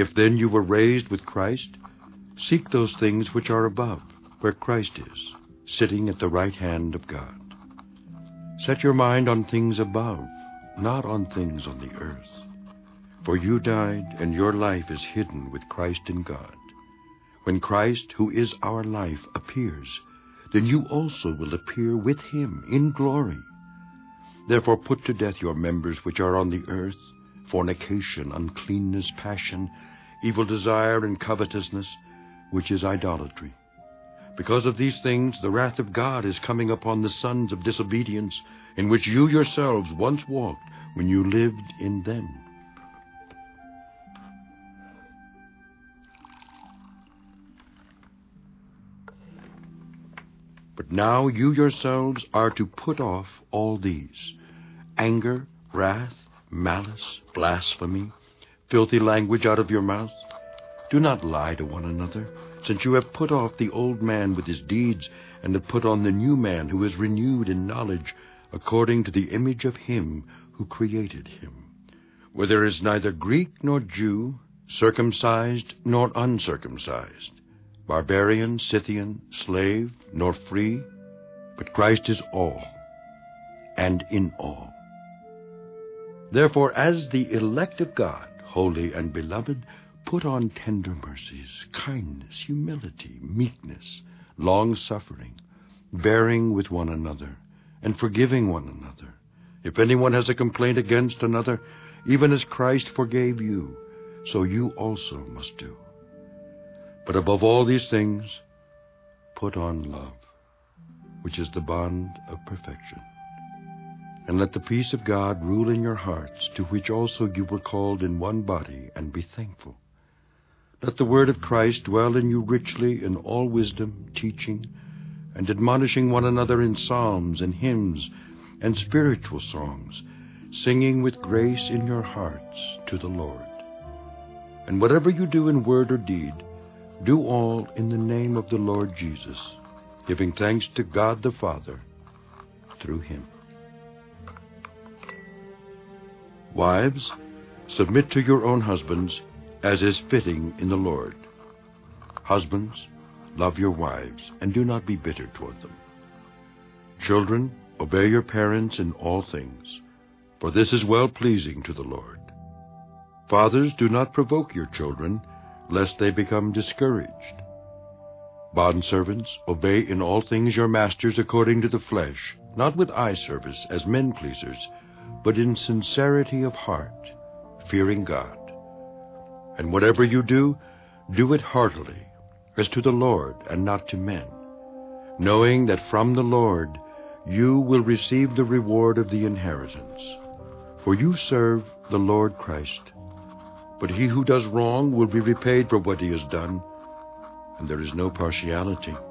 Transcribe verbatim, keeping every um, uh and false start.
If then you were raised with Christ, seek those things which are above, where Christ is, sitting at the right hand of God. Set your mind on things above, not on things on the earth. For you died, and your life is hidden with Christ in God. When Christ, who is our life, appears, then you also will appear with him in glory. Therefore put to death your members which are on the earth, fornication, uncleanness, passion, evil desire, and covetousness, which is idolatry. Because of these things the wrath of God is coming upon the sons of disobedience, in which you yourselves once walked when you lived in them. But now you yourselves are to put off all these: anger, wrath, malice, blasphemy, filthy language out of your mouth. Do not lie to one another, since you have put off the old man with his deeds, and have put on the new man, who is renewed in knowledge, according to the image of him who created him. Where there is neither Greek nor Jew, circumcised nor uncircumcised, barbarian, Scythian, slave, nor free, but Christ is all, and in all. Therefore, as the elect of God, holy and beloved, put on tender mercies, kindness, humility, meekness, long-suffering, bearing with one another, and forgiving one another. If anyone has a complaint against another, even as Christ forgave you, so you also must do. But above all these things, put on love, which is the bond of perfection. And let the peace of God rule in your hearts, to which also you were called in one body, and be thankful. Let the word of Christ dwell in you richly in all wisdom, teaching, and admonishing one another in psalms and hymns and spiritual songs, singing with grace in your hearts to the Lord. And whatever you do in word or deed, do all in the name of the Lord Jesus, giving thanks to God the Father through him. Wives, submit to your own husbands, as is fitting in the Lord. Husbands, love your wives, and do not be bitter toward them. Children, obey your parents in all things, for this is well-pleasing to the Lord. Fathers, do not provoke your children, lest they become discouraged. Bondservants, obey in all things your masters according to the flesh, not with eye service as men-pleasers, but in sincerity of heart, fearing God. And whatever you do, do it heartily, as to the Lord and not to men, knowing that from the Lord you will receive the reward of the inheritance. For you serve the Lord Christ. But he who does wrong will be repaid for what he has done, and there is no partiality.